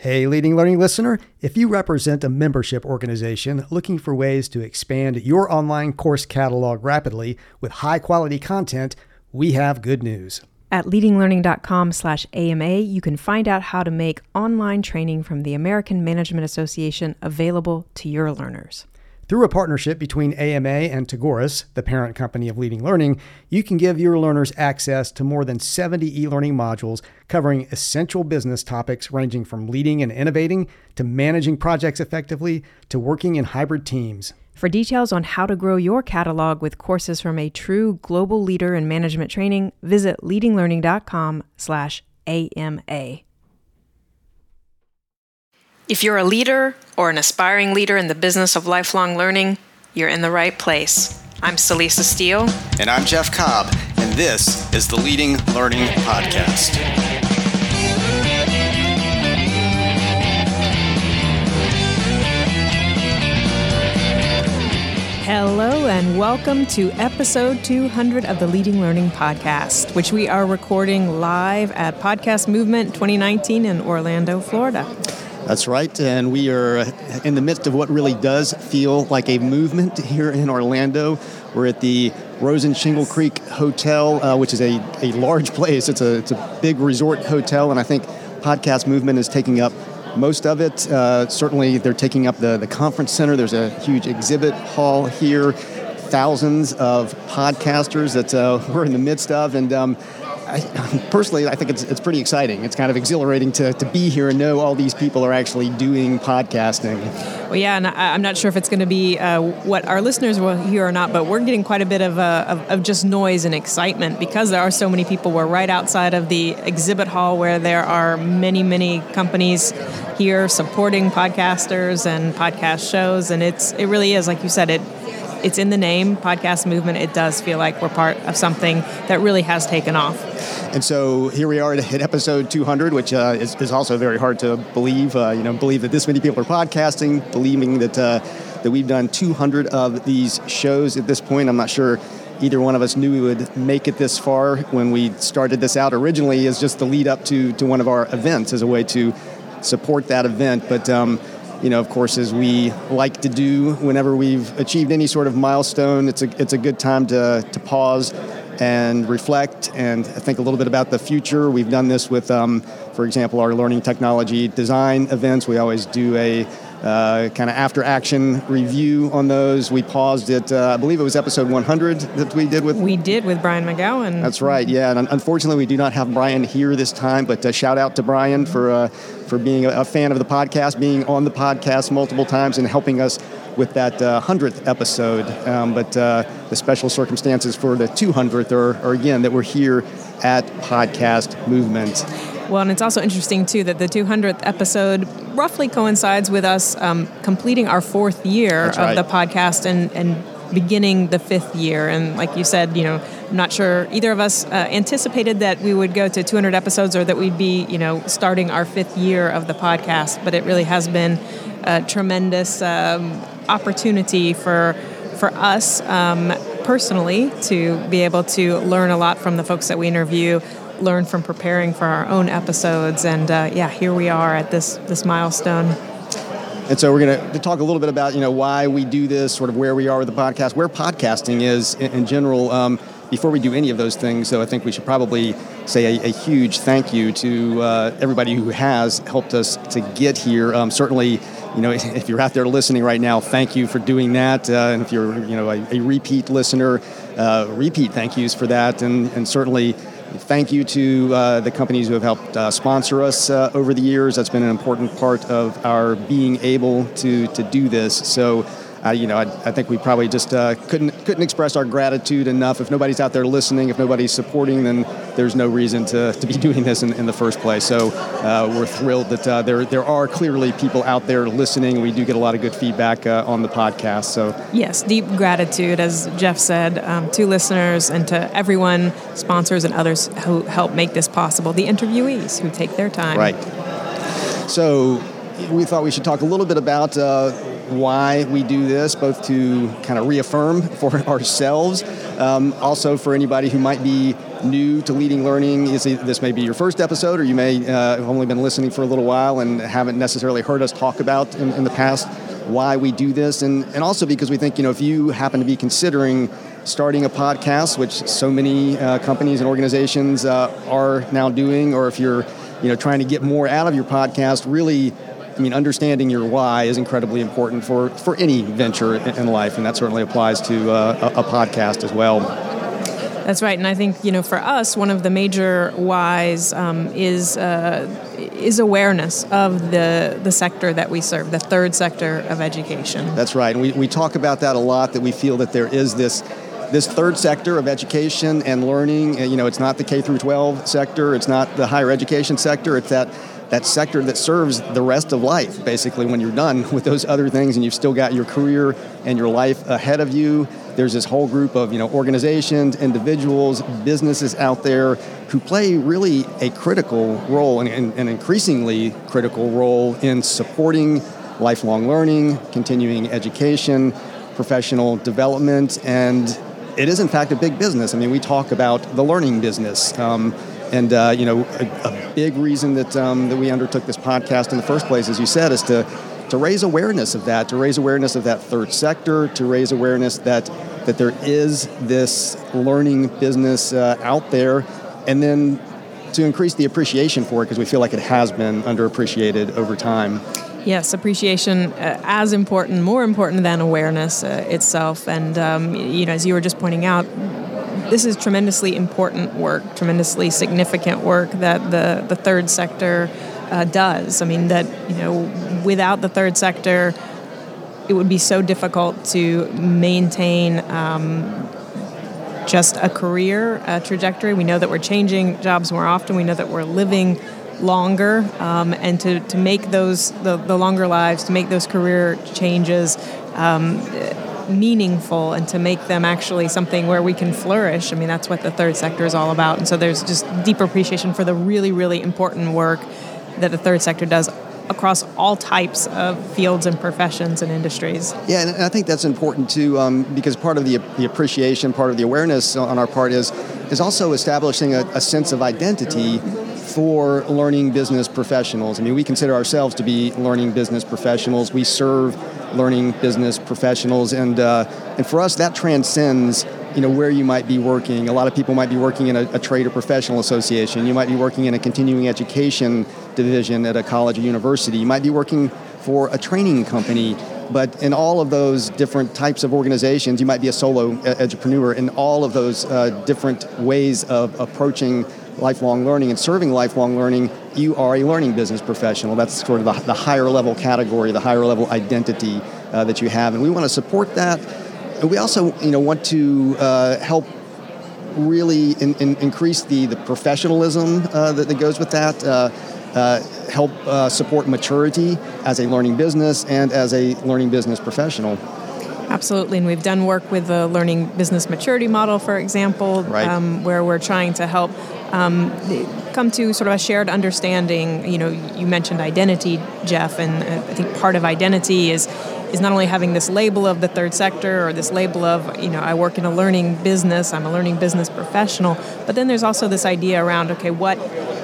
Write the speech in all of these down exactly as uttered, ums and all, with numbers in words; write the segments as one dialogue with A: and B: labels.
A: Hey, Leading Learning listener, if you represent a membership organization looking for ways to expand your online course catalog rapidly with high-quality content, we have good news.
B: At leadinglearning.com slash AMA, you can find out how to make online training from the American Management Association available to your learners.
A: Through a partnership between A M A and Tagoras, the parent company of Leading Learning, you can give your learners access to more than seventy e-learning modules covering essential business topics ranging from leading and innovating to managing projects effectively to working in hybrid teams.
B: For details on how to grow your catalog with courses from a true global leader in management training, visit leadinglearning.com slash AMA. If you're a leader or an aspiring leader in the business of lifelong learning, you're in the right place. I'm Celisa Steele.
C: And I'm Jeff Cobb, and this is the Leading Learning Podcast.
B: Hello and welcome to episode two hundred of the Leading Learning Podcast, which we are recording live at Podcast Movement twenty nineteen in Orlando, Florida.
D: That's right, and we are in the midst of what really does feel like a movement here in Orlando. We're at the Rosen Shingle Creek Hotel, uh, which is a, a large place. It's a, it's a big resort hotel, and I think Podcast Movement is taking up most of it. Uh, certainly, they're taking up the, the conference center. There's a huge exhibit hall here, thousands of podcasters that uh, we're in the midst of, and um, I, personally, I think it's it's pretty exciting. It's kind of exhilarating to, to be here and know all these people are actually doing podcasting.
B: Well, yeah, and I, I'm not sure if it's going to be uh, what our listeners will hear or not, but we're getting quite a bit of, uh, of of just noise and excitement because there are so many people. We're right outside of the exhibit hall where there are many, many companies here supporting podcasters and podcast shows, and it's it really is, like you said, it. It's in the name, Podcast Movement. It does feel like we're part of something that really has taken off.
D: And so here we are at episode two hundred, which uh, is, is also very hard to believe. Uh, you know, believe that this many people are podcasting, believing that uh, that we've done two hundred of these shows at this point. I'm not sure either one of us knew we would make it this far when we started this out originally as just the lead up to, to one of our events as a way to support that event. But um, You know, of course, as we like to do whenever we've achieved any sort of milestone, it's a it's a good time to to pause and reflect and think a little bit about the future. We've done this with, um, for example, our learning technology design events. We always do a uh, kind of after-action review on those. We paused it, uh, I believe it was episode one hundred that we did with...
B: We did with Brian McGowan.
D: That's right, yeah. And unfortunately, we do not have Brian here this time, but uh, shout out to Brian for... Uh, for being a fan of the podcast, being on the podcast multiple times and helping us with that uh, hundredth episode. Um, but uh, the special circumstances for the two hundredth are, are, again, that we're here at Podcast Movement.
B: Well, and it's also interesting, too, that the two hundredth episode roughly coincides with us um, completing our fourth year
D: That's
B: of
D: right.
B: the podcast and, and beginning the fifth year. And like you said, you know, I'm not sure either of us uh, anticipated that we would go to two hundred episodes or that we'd be, you know, starting our fifth year of the podcast. But it really has been a tremendous um, opportunity for for us um, personally to be able to learn a lot from the folks that we interview, learn from preparing for our own episodes. And uh, yeah, here we are at this this milestone.
D: And so we're going to talk a little bit about, you know, why we do this, sort of where we are with the podcast, where podcasting is in, in general. Um, before we do any of those things, so I think we should probably say a, a huge thank you to uh, everybody who has helped us to get here. Um, certainly, you know, if you're out there listening right now, thank you for doing that. Uh, and if you're, you know, a, a repeat listener, uh, repeat thank yous for that. And, and certainly, thank you to uh, the companies who have helped uh, sponsor us uh, over the years. That's been an important part of our being able to to do this. So, uh, you know, I, I think we probably just uh, couldn't couldn't express our gratitude enough. If nobody's out there listening, if nobody's supporting, then there's no reason to, to be doing this in, in the first place. So uh, we're thrilled that uh, there there are clearly people out there listening. We do get a lot of good feedback uh, on the podcast. So
B: yes, deep gratitude, as Jeff said, um, to listeners and to everyone, sponsors and others who help make this possible. The interviewees who take their time.
D: Right. So we thought we should talk a little bit about uh, why we do this, both to kind of reaffirm for ourselves, um, also for anybody who might be new to Leading Learning, this may be your first episode, or you may uh, have only been listening for a little while and haven't necessarily heard us talk about in, in the past why we do this, and, and also because we think, you know, if you happen to be considering starting a podcast, which so many uh, companies and organizations uh, are now doing, or if you're, you know, trying to get more out of your podcast, really, I mean, understanding your why is incredibly important for, for any venture in, in life, and that certainly applies to uh, a, a podcast as well.
B: That's right, and I think, you know, for us, one of the major whys um, is uh, is awareness of the the sector that we serve, the third sector of education.
D: That's right, and we, we talk about that a lot, that we feel that there is this this third sector of education and learning. You know, it's not the K through twelve sector, it's not the higher education sector, it's that that sector that serves the rest of life, basically, when you're done with those other things and you've still got your career and your life ahead of you. There's this whole group of, you know, organizations, individuals, businesses out there who play really a critical role, and an increasingly critical role, in supporting lifelong learning, continuing education, professional development, and it is in fact a big business. I mean, we talk about the learning business. Um, And, uh, you know, a, a big reason that um, that we undertook this podcast in the first place, as you said, is to, to raise awareness of that, to raise awareness of that third sector, to raise awareness that that there is this learning business uh, out there, and then to increase the appreciation for it, because we feel like it has been underappreciated over time.
B: Yes, appreciation uh, as important, more important than awareness uh, itself. And, um, you know, as you were just pointing out, this is tremendously important work, tremendously significant work that the, the third sector uh, does. I mean, that, you know, without the third sector, it would be so difficult to maintain um, just a career uh, trajectory. We know that we're changing jobs more often. We know that we're living longer, um, and to, to make those, the, the longer lives, to make those career changes um, meaningful, and to make them actually something where we can flourish. I mean, that's what the third sector is all about. And so there's just deeper appreciation for the really, really important work that the third sector does across all types of fields and professions and industries.
D: Yeah, and I think that's important too, um, because part of the, the appreciation, part of the awareness on our part is is also establishing a, a sense of identity for learning business professionals. I mean, we consider ourselves to be learning business professionals. We serve learning business professionals, and uh, and for us, that transcends, you know, where you might be working. A lot of people might be working in a, a trade or professional association. You might be working in a continuing education division at a college or university. You might be working for a training company. But in all of those different types of organizations, you might be a solo entrepreneur. In all of those uh, different ways of approaching lifelong learning and serving lifelong learning, you are a learning business professional. That's sort of the, the higher level category, the higher level identity uh, that you have. And we want to support that. And we also, you know, want to uh, help really in, in increase the, the professionalism uh, that, that goes with that, uh, uh, help uh, support maturity as a learning business and as a learning business professional.
B: Absolutely, and we've done work with the Learning Business Maturity Model, for example,
D: right.
B: um, where we're trying to help um, come to sort of a shared understanding. You know, you mentioned identity, Jeff, and I think part of identity is is not only having this label of the third sector or this label of, you know, I work in a learning business, I'm a learning business professional, but then there's also this idea around, okay, what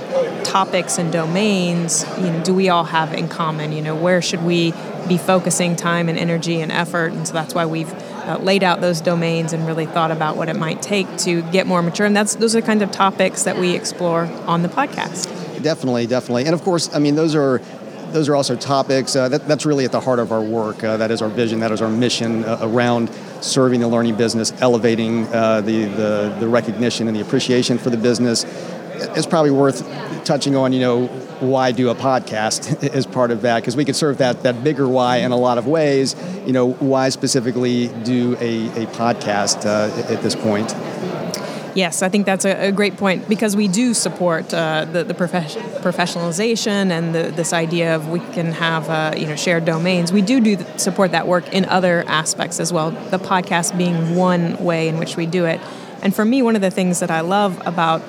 B: topics and domains, you know, do we all have in common? You know, where should we be focusing time and energy and effort? And so that's why we've uh, laid out those domains and really thought about what it might take to get more mature. And that's those are the kind of topics that we explore on the podcast.
D: Definitely, definitely. And of course, I mean, those are those are also topics uh, that, that's really at the heart of our work. Uh, that is our vision, that is our mission uh, around serving the learning business, elevating uh, the, the the recognition and the appreciation for the business. It's probably worth touching on, you know, why do a podcast as part of that, because we could serve that that bigger why in a lot of ways. You know, why specifically do a, a podcast uh, at this point?
B: Yes, I think that's a, a great point, because we do support uh, the, the prof- professionalization and the, this idea of we can have uh, you know shared domains. We do do th- support that work in other aspects as well, the podcast being one way in which we do it. And for me, one of the things that I love about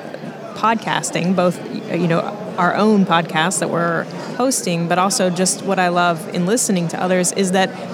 B: podcasting, both you know our own podcasts that we're hosting, but also just what I love in listening to others, is that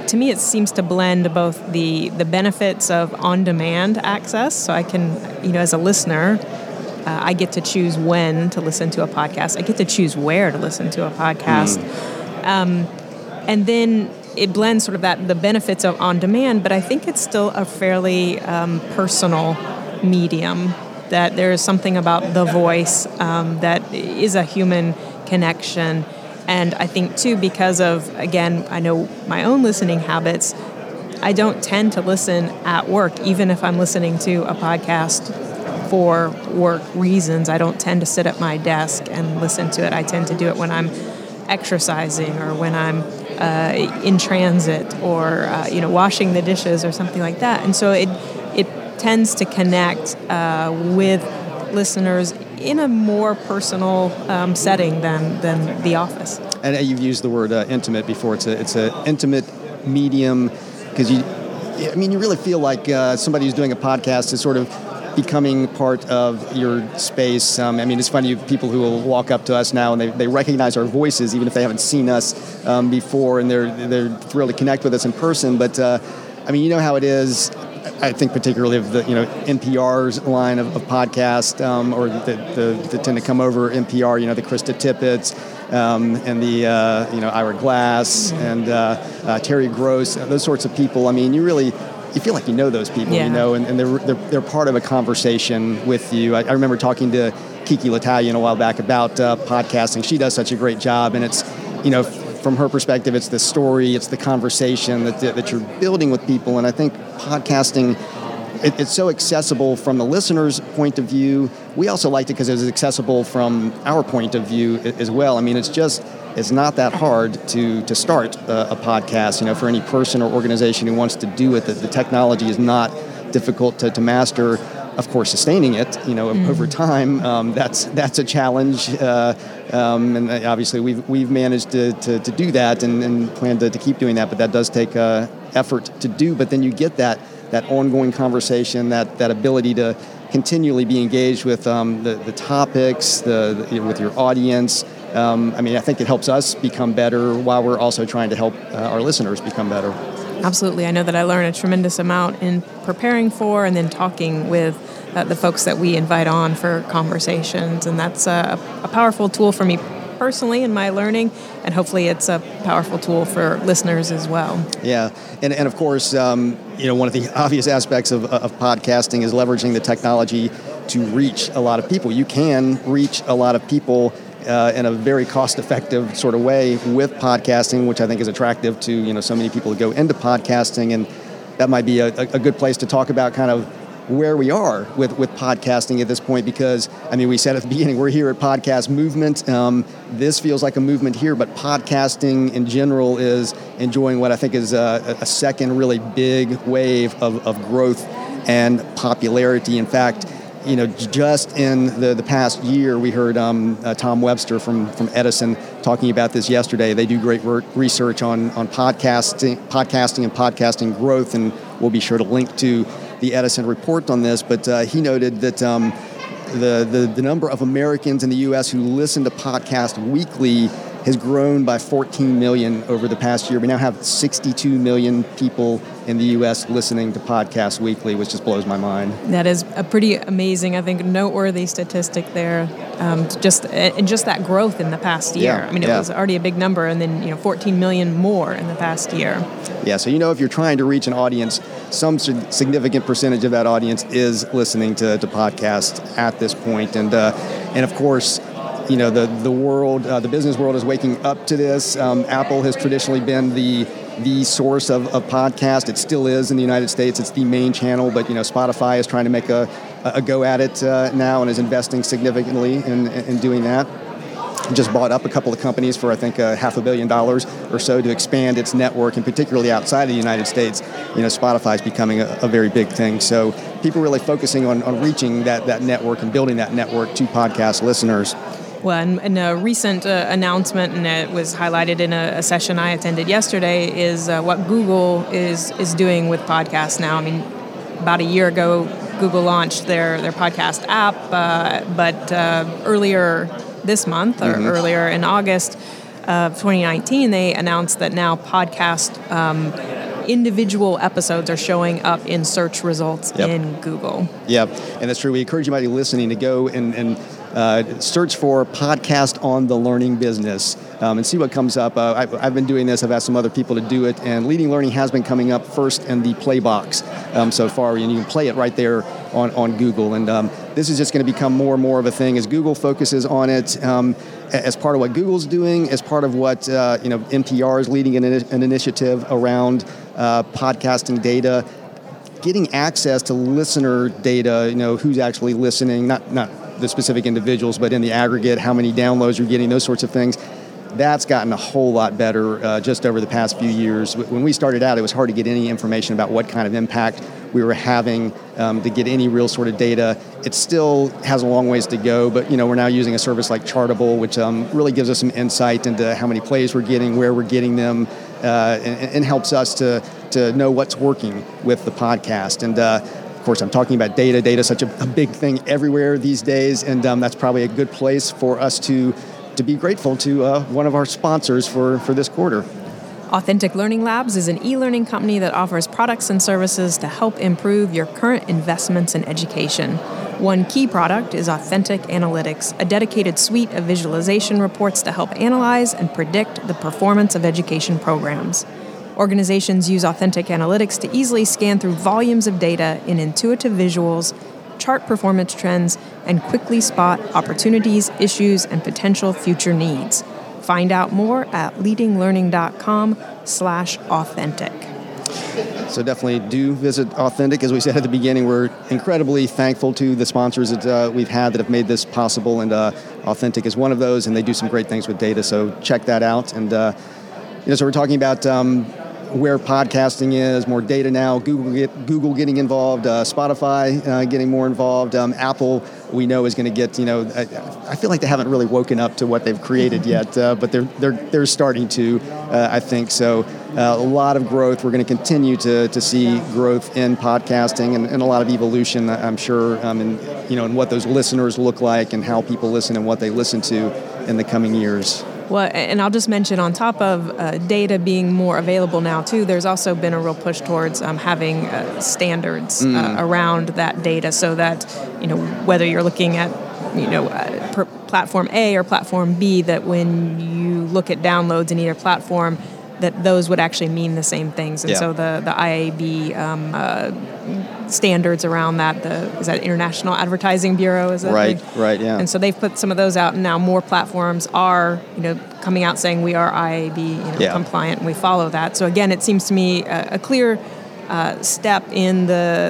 B: to me, it seems to blend both the the benefits of on-demand access. So I can, you know, as a listener, uh, I get to choose when to listen to a podcast. I get to choose where to listen to a podcast. Mm. Um, and then it blends sort of that the benefits of on-demand, but I think it's still a fairly um, personal medium, that there is something about the voice um, that is a human connection. And I think, too, because of, again, I know my own listening habits, I don't tend to listen at work, even if I'm listening to a podcast for work reasons. I don't tend to sit at my desk and listen to it. I tend to do it when I'm exercising or when I'm uh, in transit or, uh, you know, washing the dishes or something like that. And so it it tends to connect uh, with listeners in a more personal um, setting than, than the office.
D: And you've used the word uh, intimate before. It's a it's an intimate medium because you, I mean, you really feel like uh, somebody who's doing a podcast is sort of becoming part of your space. Um, I mean, it's funny, people who will walk up to us now and they, they recognize our voices, even if they haven't seen us um, before, and they're they're thrilled to connect with us in person. But uh, I mean, you know how it is. I think particularly of the you know N P R's line of, of podcast, um, or the, the, the tend to come over N P R. You know, the Krista Tippett's um, and the uh, you know Ira Glass and uh, uh, Terry Gross. Those sorts of people. I mean, you really. You feel like you know those people, yeah. you know, and, and they're, they're they're part of a conversation with you. I, I remember talking to Kiki L'Italian a while back about uh, podcasting. She does such a great job, and it's, you know, from her perspective, it's the story, it's the conversation that that you're building with people. And I think podcasting, it, it's so accessible from the listener's point of view. We also liked it because it was accessible from our point of view as well. I mean, it's just. It's not that hard to to start a, a podcast, you know, for any person or organization who wants to do it. The, the technology is not difficult to, to master. Of course, sustaining it, you know, mm. over time, um, that's that's a challenge. Uh, um, and obviously, we've we've managed to, to, to do that and, and plan to, to keep doing that. But that does take uh, effort to do. But then you get that that ongoing conversation, that that ability to continually be engaged with um, the the topics, the, the with your audience. Um, I mean, I think it helps us become better while we're also trying to help uh, our listeners become better.
B: Absolutely. I know that I learn a tremendous amount in preparing for and then talking with uh, the folks that we invite on for conversations. And that's a, a powerful tool for me personally in my learning, and hopefully it's a powerful tool for listeners as well.
D: Yeah. And, and of course, um, you know, one of the obvious aspects of, of podcasting is leveraging the technology to reach a lot of people. You can reach a lot of people Uh, in a very cost-effective sort of way with podcasting, which I think is attractive to you know so many people who go into podcasting, and that might be a, a good place to talk about kind of where we are with, with podcasting at this point, because I mean we said at the beginning we're here at Podcast Movement. Um, this feels like a movement here, but podcasting in general is enjoying what I think is a, a second really big wave of, of growth and popularity. In fact, you know, just in the, the past year, we heard um, uh, Tom Webster from, from Edison talking about this yesterday. They do great re- research on, on podcasting, podcasting and podcasting growth, and we'll be sure to link to the Edison report on this. But uh, he noted that um, the, the, the number of Americans in the U S who listen to podcasts weekly has grown by fourteen million over the past year. We now have sixty-two million people in the U S listening to podcasts weekly, which just blows my mind.
B: That is a pretty amazing, I think, noteworthy statistic there. Um, just and just that growth in the past year.
D: Yeah,
B: I mean, it
D: yeah.
B: was already a big number, and then you know, fourteen million more in the past year.
D: Yeah. So you know, if you're trying to reach an audience, some significant percentage of that audience is listening to, to podcasts at this point, and uh, and of course. You know, the the world, uh, the business world is waking up to this. Um, Apple has traditionally been the the source of, of podcast. It still is in the United States. It's the main channel, but, you know, Spotify is trying to make a, a go at it uh, now and is investing significantly in, in doing that. Just bought up a couple of companies for, I think, uh, half a billion dollars or so to expand its network, and particularly outside of the United States, you know, Spotify is becoming a, a very big thing. So people really focusing on, on reaching that, that network and building that network to podcast listeners.
B: Well, in, in a recent uh, announcement, and it was highlighted in a, a session I attended yesterday, is uh, what Google is is doing with podcasts now. I mean, about a year ago, Google launched their, their podcast app, uh, but uh, earlier this month, or mm-hmm. earlier in August of twenty nineteen, they announced that now podcast um, individual episodes are showing up in search results
D: Yep.
B: in Google.
D: Yep, and that's true. We encourage anybody listening to go and, and uh, search for podcast on the learning business um, and see what comes up. Uh, I've, I've been doing this. I've asked some other people to do it, and Leading Learning has been coming up first in the play box um, so far, and you can play it right there on, on Google. And um, this is just going to become more and more of a thing as Google focuses on it. Um, as part of what Google's doing, as part of what uh, you know, N P R is leading an, an initiative around uh, podcasting data, getting access to listener data, you know, who's actually listening, not not the specific individuals, but in the aggregate, how many downloads you're getting, those sorts of things. That's gotten a whole lot better uh, just over the past few years. When we started out, it was hard to get any information about what kind of impact we were having, um, to get any real sort of data. It still has a long ways to go, but you know, we're now using a service like Chartable, which um, really gives us some insight into how many plays we're getting, where we're getting them, uh, and, and helps us to to know what's working with the podcast. And uh, of course, I'm talking about data. Data is such a, a big thing everywhere these days, and um, that's probably a good place for us to to be grateful to uh, one of our sponsors for, for this quarter.
B: Authentic Learning Labs is an e-learning company that offers products and services to help improve your current investments in education. One key product is Authentic Analytics, a dedicated suite of visualization reports to help analyze and predict the performance of education programs. Organizations use Authentic Analytics to easily scan through volumes of data in intuitive visuals, chart performance trends, and quickly spot opportunities, issues, and potential future needs. Find out more at leadinglearning.com slash authentic.
D: So definitely do visit Authentic. As we said at the beginning, we're incredibly thankful to the sponsors that uh, we've had that have made this possible, and uh, Authentic is one of those, and they do some great things with data, so check that out. And uh, you know, so we're talking about um, where podcasting is, more data now, Google get, Google getting involved, uh, Spotify uh, getting more involved, um, Apple we know is going to get, you know, I, I feel like they haven't really woken up to what they've created yet, uh, but they're they're they're starting to, uh, I think. So uh, a lot of growth. We're going to continue to to see growth in podcasting and, and a lot of evolution, I'm sure, um, in, you know, in what those listeners look like and how people listen and what they listen to in the coming years.
B: Well, and I'll just mention on top of uh, data being more available now too, there's also been a real push towards um, having uh, standards mm. uh, around that data, so that, you know, whether you're looking at, you know, uh, per platform A or platform B, that when you look at downloads in either platform, that those would actually mean the same things. And
D: yeah.
B: so the, the I A B um, uh, standards around that, the is that International Advertising Bureau? Is that
D: right,
B: big?
D: right, yeah.
B: And so they've put some of those out, and now more platforms are, you know, coming out saying we are I A B, you know,
D: yeah.
B: compliant, and we follow that. So again, it seems to me a, a clear uh, step in the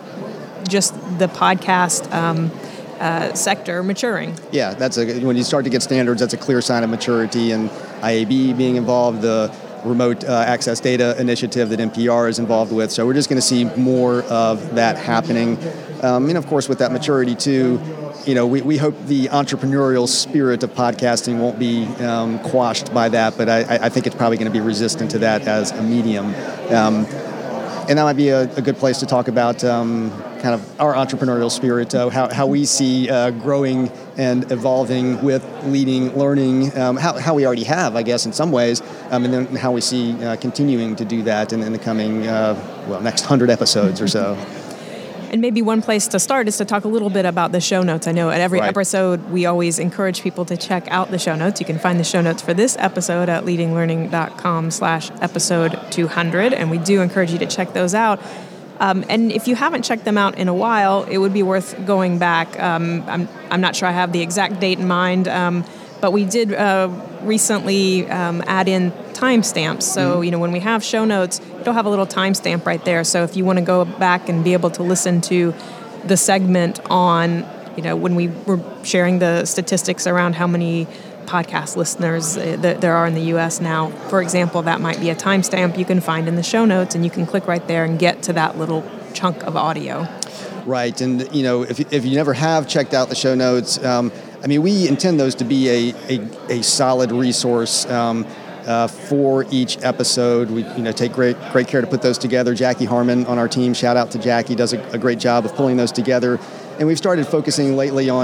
B: just the podcast um, uh, sector maturing.
D: Yeah, that's a when you start to get standards, that's a clear sign of maturity, and I A B being involved, the remote uh, access data initiative that N P R is involved with. So we're just going to see more of that happening. Um, and of course, with that maturity too, you know, we, we hope the entrepreneurial spirit of podcasting won't be um, quashed by that, but I, I think it's probably going to be resistant to that as a medium. Um, and that might be a, a good place to talk about um, kind of our entrepreneurial spirit, uh, how, how we see uh, growing and evolving with Leading Learning, um, how, how we already have, I guess, in some ways, um, and then how we see uh, continuing to do that in, in the coming, uh, well, next hundred episodes or so.
B: And maybe one place to start is to talk a little bit about the show notes. I know at every
D: right.
B: episode, we always encourage people to check out the show notes. You can find the show notes for this episode at leadinglearning.com slash episode 200. And we do encourage you to check those out. Um, and if you haven't checked them out in a while, it would be worth going back. Um, I'm, I'm not sure I have the exact date in mind, um, but we did uh, recently um, add in timestamps. So, you know, when we have show notes, it'll have a little timestamp right there. So if you want to go back and be able to listen to the segment on, you know, when we were sharing the statistics around how many podcast listeners that there are in the U S now, for example, that might be a timestamp you can find in the show notes, and you can click right there and get to that little chunk of audio.
D: Right, and you know, if if you never have checked out the show notes, um, I mean, we intend those to be a a, a solid resource um, uh, for each episode. We you know take great great care to put those together. Jackie Harmon on our team, shout out to Jackie, does a, a great job of pulling those together. And we've started focusing lately on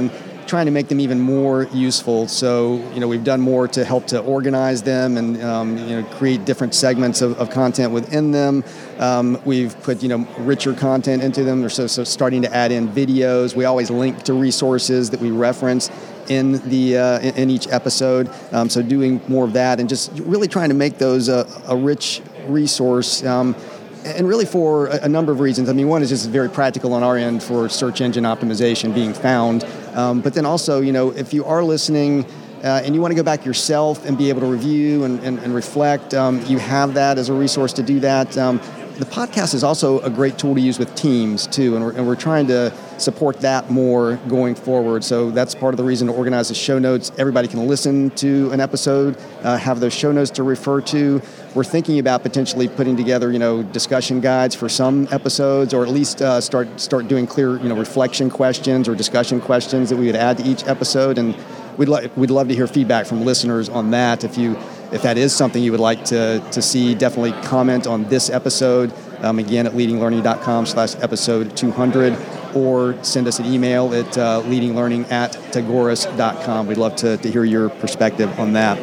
D: trying to make them even more useful. So, you know, we've done more to help to organize them and, um, you know, create different segments of, of content within them. Um, we've put, you know, richer content into them. They're so, so starting to add in videos. We always link to resources that we reference in the uh, in, in each episode. Um, so doing more of that and just really trying to make those uh, a rich resource. Um, And really for a number of reasons. I mean, one is just very practical on our end for search engine optimization being found. Um, but then also, you know, if you are listening uh, and you want to go back yourself and be able to review and, and, and reflect, um, you have that as a resource to do that. Um, the podcast is also a great tool to use with teams, too, and we're, and we're trying to support that more going forward. So that's part of the reason to organize the show notes. Everybody can listen to an episode, uh, have those show notes to refer to. We're thinking about potentially putting together, you know, discussion guides for some episodes, or at least uh, start start doing clear, you know, reflection questions or discussion questions that we would add to each episode. And we'd lo- we'd love to hear feedback from listeners on that. If you if that is something you would like to to see, definitely comment on this episode. Um, again, at leadinglearning.com slash episode 200, or send us an email at uh, leadinglearning at tagoras dot com. We'd love to, to hear your perspective on that.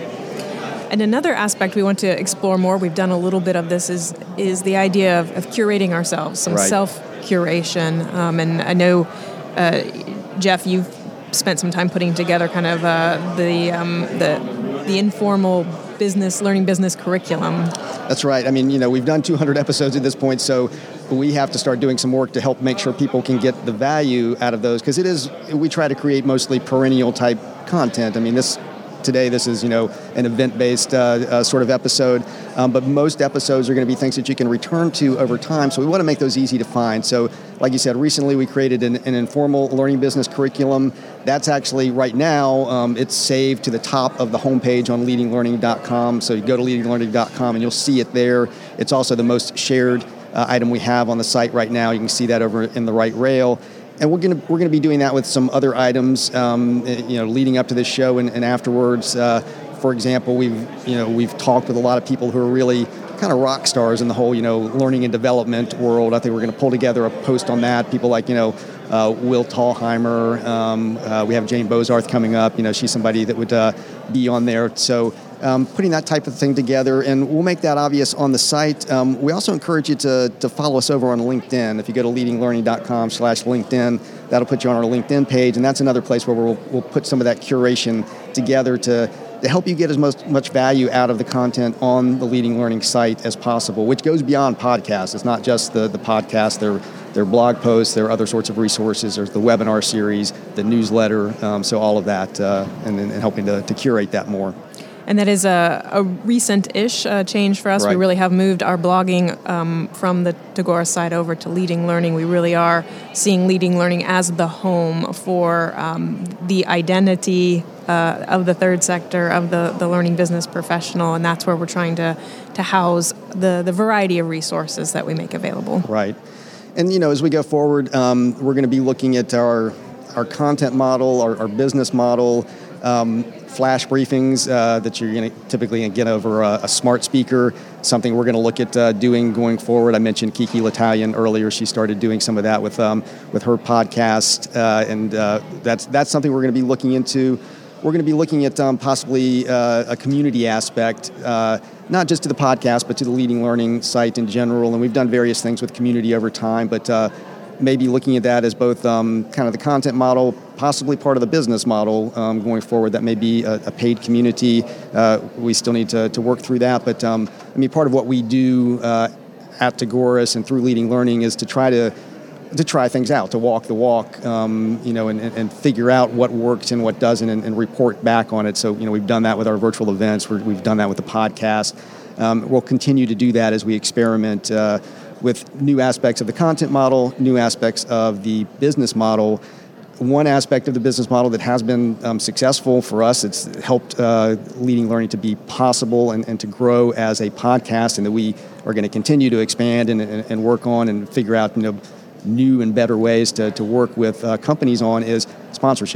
B: And another aspect we want to explore more, we've done a little bit of this, is is the idea of, of curating ourselves, some
D: right.
B: self-curation. Um, and I know, uh, Jeff, you've spent some time putting together kind of uh, the um, the the informal business, learning business curriculum.
D: That's right. I mean, you know, we've done two hundred episodes at this point, so we have to start doing some work to help make sure people can get the value out of those, because it is, we try to create mostly perennial type content. I mean, this Today, this is, you know, an event-based uh, uh, sort of episode, um, but most episodes are going to be things that you can return to over time, so we want to make those easy to find. So, like you said, recently we created an, an informal learning business curriculum. That's actually, right now, um, it's saved to the top of the homepage on leading learning dot com, so you go to leading learning dot com and you'll see it there. It's also the most shared uh, item we have on the site right now. You can see that over in the right rail. And we're going to we're going to be doing that with some other items, um, you know, leading up to this show and, and afterwards. Uh, for example, we've you know we've talked with a lot of people who are really kind of rock stars in the whole you know learning and development world. I think we're going to pull together a post on that. People like you know uh, Will Tallheimer. Um, uh, we have Jane Bozarth coming up. You know, she's somebody that would uh, be on there. So. Um, putting that type of thing together, and we'll make that obvious on the site. Um, we also encourage you to, to follow us over on LinkedIn. If you go to leadinglearning.com slash LinkedIn, that'll put you on our LinkedIn page, and that's another place where we'll, we'll put some of that curation together to, to help you get as most, much value out of the content on the Leading Learning site as possible, which goes beyond podcasts. It's not just the, the podcast. There, there are blog posts. There are other sorts of resources. There's the webinar series, the newsletter, um, so all of that, uh, and, and helping to, to curate that more.
B: And that is a, a recent-ish uh, change for us.
D: Right.
B: We really have moved our blogging um, from the Tagoras side over to Leading Learning. We really are seeing Leading Learning as the home for um, the identity uh, of the third sector, of the, the learning business professional, and that's where we're trying to, to house the, the variety of resources that we make available.
D: Right. And, you know, as we go forward, um, we're going to be looking at our, our content model, our, our business model, Um, flash briefings uh, that you're going to typically get over a, a smart speaker, something we're going to look at uh, doing going forward. I mentioned Kiki L'Italian earlier. She started doing some of that with um, with her podcast, uh, and uh, that's that's something we're going to be looking into. We're going to be looking at um, possibly uh, a community aspect, uh, not just to the podcast, but to the Leading Learning site in general. And we've done various things with community over time, but uh, maybe looking at that as both um, kind of the content model, possibly part of the business model um, going forward. That may be a, a paid community. Uh, we still need to, to work through that. But um, I mean, part of what we do uh, at Tagoras and through Leading Learning is to try to to try things out, to walk the walk, um, you know, and, and figure out what works and what doesn't, and, and report back on it. So, you know, we've done that with our virtual events. We're, we've done that with the podcast. Um, we'll continue to do that as we experiment uh, with new aspects of the content model, new aspects of the business model. One aspect of the business model that has been um, successful for us, it's helped uh, Leading Learning to be possible and, and to grow as a podcast, and that we are going to continue to expand and, and, and work on and figure out, you know, new and better ways to, to work with uh, companies on, is sponsorship.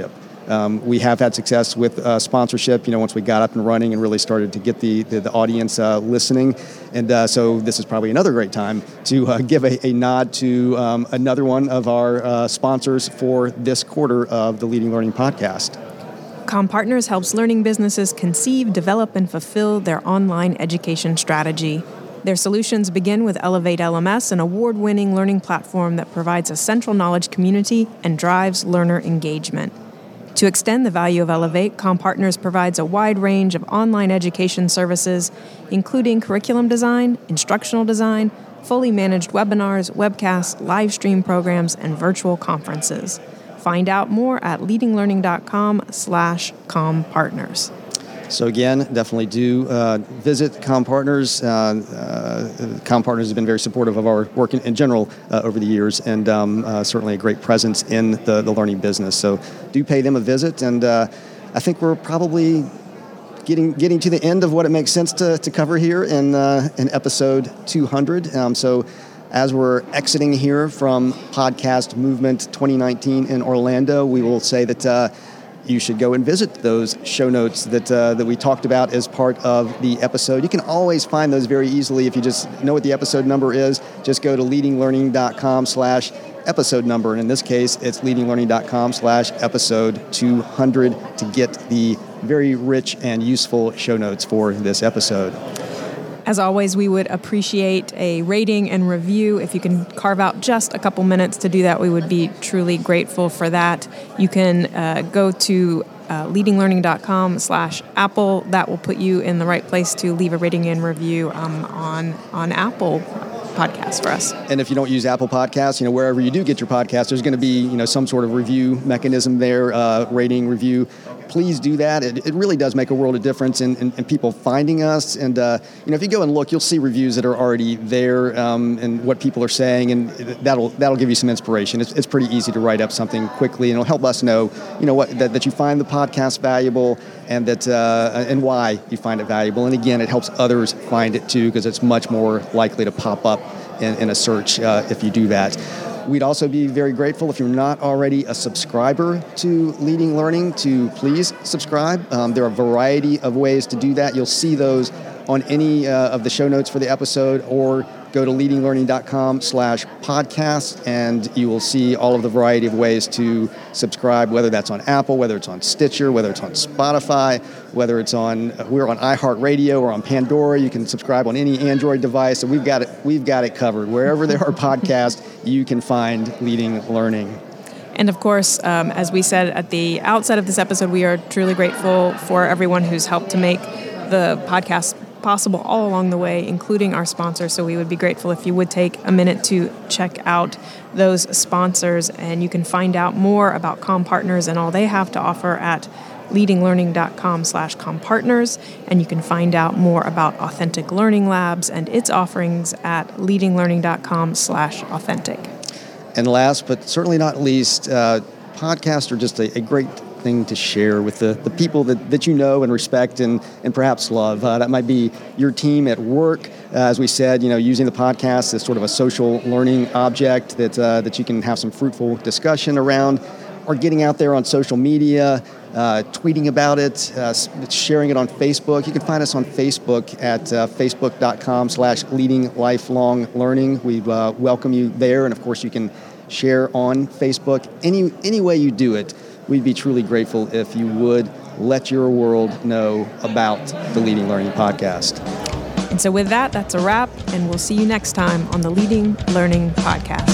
D: Um, we have had success with uh, sponsorship, you know, once we got up and running and really started to get the, the, the audience uh, listening. And uh, so this is probably another great time to uh, give a, a nod to um, another one of our uh, sponsors for this quarter of the Leading Learning Podcast.
B: CommPartners helps learning businesses conceive, develop, and fulfill their online education strategy. Their solutions begin with Elevate L M S, an award-winning learning platform that provides a central knowledge community and drives learner engagement. To extend the value of Elevate, CommPartners provides a wide range of online education services, including curriculum design, instructional design, fully managed webinars, webcasts, live stream programs, and virtual conferences. Find out more at leadinglearning.com slash CommPartners.
D: So again, definitely do uh, visit CommPartners. Uh, uh, CommPartners has been very supportive of our work in, in general uh, over the years, and um, uh, certainly a great presence in the, the learning business. So do pay them a visit, and uh, I think we're probably getting getting to the end of what it makes sense to, to cover here in uh, in episode two hundred. Um, so as we're exiting here from Podcast Movement twenty nineteen in Orlando, we will say that uh, you should go and visit those show notes that uh, that we talked about as part of the episode. You can always find those very easily if you just know what the episode number is. Just go to leadinglearning.com slash episode number. And in this case, it's leadinglearning.com slash episode two hundred to get the very rich and useful show notes for this episode.
B: As always, we would appreciate a rating and review. If you can carve out just a couple minutes to do that, we would be truly grateful for that. You can uh, go to uh, leadinglearning.com slash Apple. That will put you in the right place to leave a rating and review um, on, on Apple Podcasts for us.
D: And if you don't use Apple Podcasts, you know, wherever you do get your podcasts, there's going to be, you know, some sort of review mechanism there, uh, rating, review. Please do that. It, it really does make a world of difference in, in, in people finding us. And, uh, you know, if you go and look, you'll see reviews that are already there um, and what people are saying, and that'll that'll give you some inspiration. It's, it's pretty easy to write up something quickly, and it'll help us know, you know, what that, that you find the podcast valuable and that uh, and why you find it valuable. And again, it helps others find it too, because it's much more likely to pop up in, in a search uh, if you do that. We'd also be very grateful if you're not already a subscriber to Leading Learning to please subscribe. Um, there are a variety of ways to do that. You'll see those on any uh, of the show notes for the episode, or go to leadinglearning.com slash podcast, and you will see all of the variety of ways to subscribe, whether that's on Apple, whether it's on Stitcher, whether it's on Spotify, whether it's on, we're on iHeartRadio or on Pandora. You can subscribe on any Android device, so we've got it, we've got it covered. Wherever there are podcasts, you can find Leading Learning.
B: And of course, um, as we said at the outset of this episode, we are truly grateful for everyone who's helped to make the podcast possible all along the way, including our sponsors. So we would be grateful if you would take a minute to check out those sponsors, and you can find out more about CommPartners and all they have to offer at leadinglearning.com slash CommPartners, and you can find out more about Authentic Learning Labs and its offerings at leadinglearning.com slash authentic.
D: And last but certainly not least, uh, podcasts are just a, a great thing to share with the, the people that, that you know and respect and, and perhaps love. Uh, that might be your team at work. Uh, as we said, you know, using the podcast as sort of a social learning object that uh, that you can have some fruitful discussion around, or getting out there on social media, uh, tweeting about it, uh, sharing it on Facebook. You can find us on Facebook at uh, facebook.com slash leading lifelong learning. We uh, welcome you there. And of course, you can share on Facebook. Any, any way you do it, we'd be truly grateful if you would let your world know about the Leading Learning Podcast.
B: And so with that, that's a wrap, and we'll see you next time on the Leading Learning Podcast.